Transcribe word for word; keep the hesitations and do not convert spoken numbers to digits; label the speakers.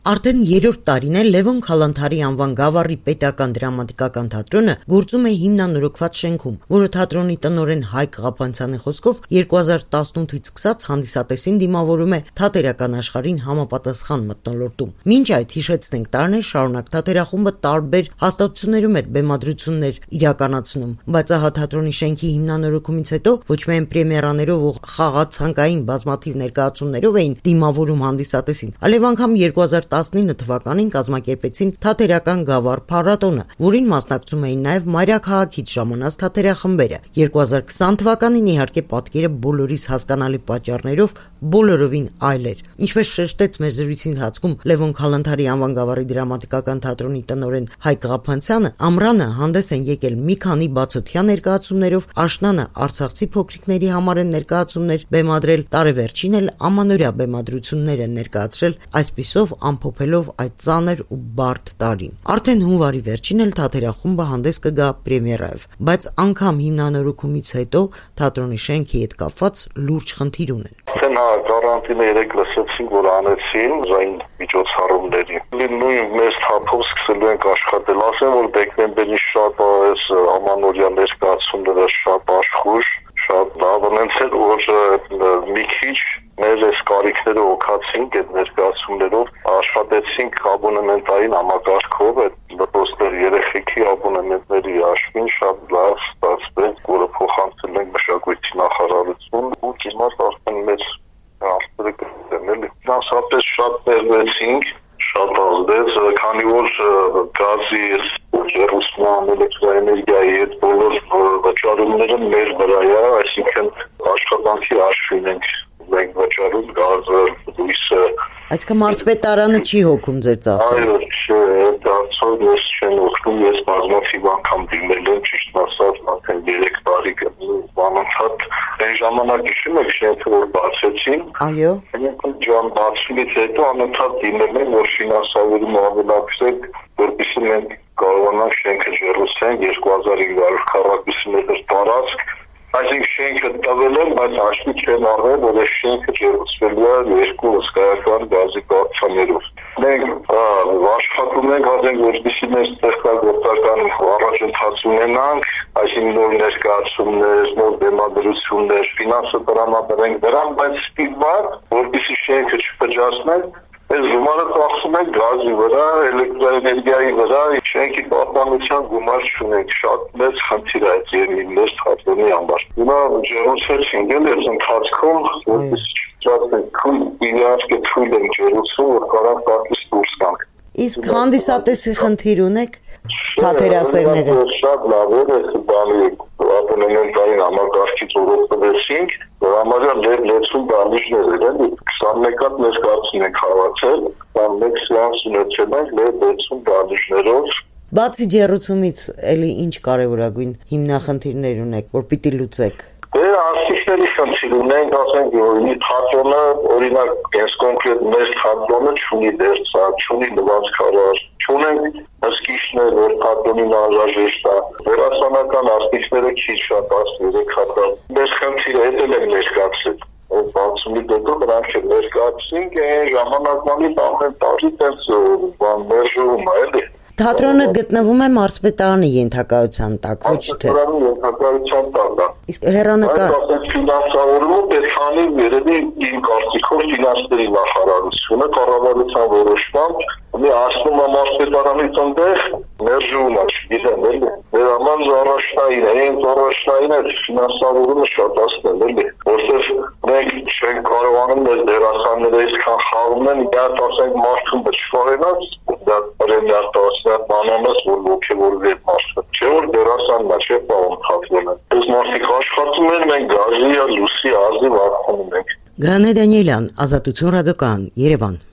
Speaker 1: Արդեն երրորդ տարին է Լևոն Քալանթարի անվան Գավառի պետական դրամատիկական թատրոնը գործում է հիմնանորոգված շենքում, որը թատրոնի տնօրեն Հայկ Ղափանցյանի խոսքով երկու հազար տասնութից սկսած հանդիսատեսին դիմավորում է թատերական աշխարհին համապատասխան մթնոլորտում։ Մինչ այդ հիշեցնենք տարիներ շարունակ թատերախումբը տարբեր հաստատություններում էր բեմադրություններ իրականացնում, բայց ահա թատրոնի շենքի հիմնանորոգումից հետո ոչ միայն պրեմիերաներով ու խաղացանկային բազմաթիվ ներկայացումներով էին դիմավորում հանդիսատեսին, այլև անգամ երկու հազար տասնինը թվականին կազմակերպեցին թատերական Գավառ փառատոնը, որին մասնակցում էին նաև մայրաքաղաքից ժամանած թատերախմբերը։ երկու հազար քսան թվականին իհարկե պատկերը բոլորիս հասկանալի պատճառներով բոլորովին այլ էր։ Ինչպես շեշտեց մեր զրույցի ընթացքում Լևոն Քալանթարի անվան Գավառի դրամատիկական թատրոնի տնօրեն Հայկ Ղափանցյանը, ամռանը հանդես են եկել մի քանի բացօթյա ներկայացումներով, աշնանը արցախցի փոքրիկների համար են ներկայացումներ բեմադրել, տարեվերջին էլ ամանորյա բեմադրություններ են ներկայացրել, այսպիսով ամփոփելով այդ ծանր ու բարդ տարին։ Արդեն հունվարի վերջին էլ թատերախումբը հանդես կգա պրեմիերայով, բայց անգամ հիմնանորոգումից հետո թատրոնի շենքի հետ կապված լուրջ խնդիր ունեն։
Speaker 2: Արդեն հա կարանտինը երեք լսեցինք, որ անեցին զայն միջոցառումների։ Նույն մեծ թափով սկսելու ենք աշխատել, ասեմ, որ դեկտեմբերին շատ այս ամանորյա ներկայացումները շատ աշխույժ, շատ լավ ունեցել, որ մի քիչ մեր այս կարիքները օգացինք այդ ներկայացումներով, աշխատեցինք աբոնեմենտային համակարգով, այդ դպրոցների երեխեքի աբոնեմենտների հաշվին շատ լավ ստացվեց, որը փոխանցել ենք մշակույթի նախարարություն ու հիմա արդեն մեծ հարցերը կդնել։ Ֆինանսապես շատ ներվեցինք, շատ ազդեց, քանի որ գազի ջերմության էլեկտրաէներգիայի այդ բոլոր վճարումները մեր վրա է, այսինքն աշխատանքի հաշվին ենք մենք վճարում գազը, լույսը։
Speaker 1: Այսինքն մարզպետարանը չի հոգում ձեր ծախսերը։
Speaker 2: Այո, չէ, դարձով ես չեն օգնում, ես բազմաթիվ անգամ դիմել եմ, ճիշտ ասած, արդեն երեք տարի անընդհատ այն ժամանակ հիշում եք շենքը որ բացեցին։ Այո։ Ջան բացումից հետո անընդհատ դիմել եմ, որ ֆինանսավորումը ավելացրեք, որպեսզի մենք կարողանանք շենքը ջեռուցենք երկու հազար հինգ հարյուր քառակուսի մետր տարածք։ Այսինքն շենքը տվել են, բայց հաշվի չեն առել, որ այս շենքը ջեռուցվելու է երկու հսկայական գազի կառուցաներով։ Մենք աշխատում ենք, ասենք, որպեսզի մեր ստեղծագործական առաջընթաց ունենանք, այսինքն նոր ներկայացումներ, նոր բեմադրություններ, ֆինանսը տրամադրենք դրան, բայց ստիպված, որպեսզի շենքը չփչացնենք, այս գումարը ծախսում ենք գազի վրա, էլեկտրաէներգիայի վրա, շենքի պահպանության գումար չունենք, շատ մեծ խնդիր է այդ երկրի թատրոնի համար։ Հիմա ջեռուցեցինք էլ այս ընթացքում, որպեսզի չփչացնենք, իհարկե թույլ ենք ջեռուցում, որ կարող տակից դուրս գանք։
Speaker 1: Իսկ հանդիսատեսի խնդիր ունեք թատերասերները։
Speaker 2: Շատ լավ է, այս բանի աբոնեմենտային համակարգից օգտվեցինք, որ համարյա լեցուն դահլիճներ են, քսանմեկ հատ ներկայացում ենք հավաքել, քսանմեկ սեանս ունեցել ենք լեցուն դահլիճներով։
Speaker 1: Բացի ջեռուցումից, էլի ինչ կարևորագույն հիմնախնդիրներ ունեք, որ պիտի լուծեք։
Speaker 2: Դե արտիստների խնդիր ունենք, ասենք, որ թատրոնը, օրինակ, այս կոնկրետ մեր թատրոնը չունի դերձակ, չունի լվացքարար, չունենք հսկիչներ, որ թատրոնին անհրաժեշտ է։ Դերասանական արտիստները քիչ շատ ասներեք հատան։ Մեր խնդիրը հետ էլ են ներկայացել։ Բացումի դեպքում նրանք էլ ներկայացինք, այն ժամանակվանից ամեն տարի տենց բան մերժում է, էլի։
Speaker 1: Թատրոնը գտնվում է մարզպետարանի ենթակայության տակ, ոչ թե։
Speaker 2: Մարզպետարանի ենթակայության տակ։
Speaker 1: Իսկ հեռանկար
Speaker 2: ֆինանսավորումը պետք է անի երևի իմ կարծիքով ֆինանսների նախարարությունը կառավարության որոշմամբ մի ասում է մարզպետարանից այնտեղ մերժում է, չգիտեմ, էլի։ Մեր համար առաջնային է, այն առաջնային է ֆինանսավորումը շատացնել, էլի։ Որտեղ մենք չենք կարողանում մեր դերասանները այսքան խաղում են, դա ասենք մարդուն չփոխենաց, դա պրեմիար տասնյակ բանանոց, որ ոգևորվի այդ մարդը։ Չէ՞ որ դերասանն է, չէ՞ պահում խախտվել են։ Այս մարդիկ աշխատում են, մենք գազի, լույսի, ազի վարքում ենք։
Speaker 1: Գաներ Դանիելյան, Ազատություն ռադիոկայան, Երևան։